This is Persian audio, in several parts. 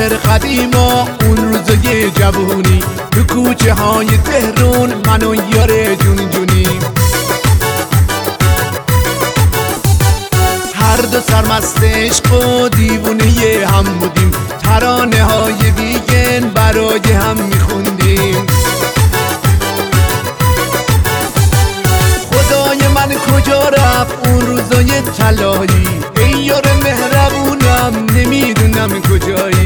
شعر قدیما اون روزای جوونی تو کوچه های تهرون من و یار جون جونی هر دو سرمست عشق و دیوونه هم بودیم ترانه های ویگن برای هم میخوندیم خدای من کجا رفت اون روزای طلایی ای یار مهربونم نمیدونم کجایی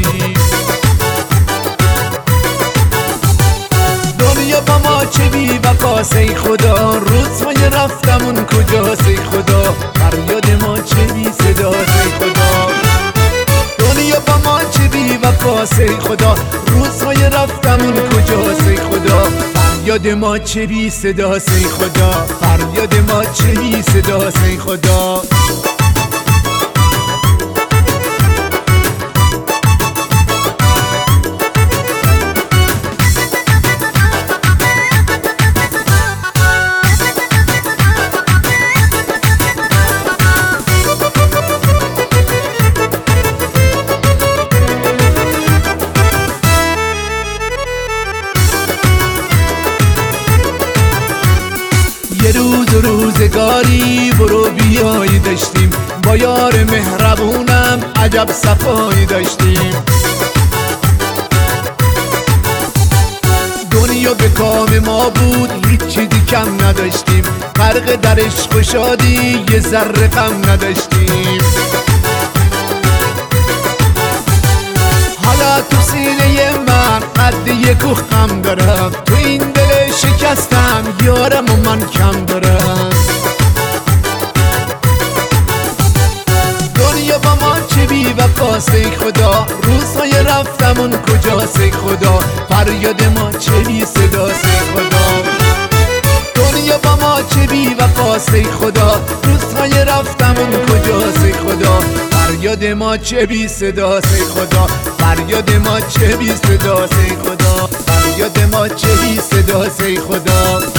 دنیا با ما چه بی وفاست ای خدا روزهای رفتمون کجاست ای خدا فریاد ما چه بی صداست ای خدا دنیا با ما چه بی وفاست ای خدا روزهای رفتمون کجاست ای خدا فریاد ما چه بی صداست ای خدا فریاد ما چه بی صداست ای خدا یه روز و روزگاری برو بیایی داشتیم با یار مهربونم عجب صفایی داشتیم دنیا به کام ما بود هیچ چیزی کم نداشتیم غرق در عشق و شادی یه ذره غم نداشتیم حالا تو سینه من قد یک خم دارم تو این دل شکستم یارم و من کم دارم دنیا با ما چه بی وفاست ای خدا روزهای رفتمون کجاست ای خدا فریاد ما چه بی صداست ای خدا دنیا با ما چه بی وفاست ای خدا روزهای رفتمون کجاست ای خدا فریاد ما چه بی صداست ای خدا فریاد ما چه بی صداست ای خدا فریاد ما چه بی صداست ای خدا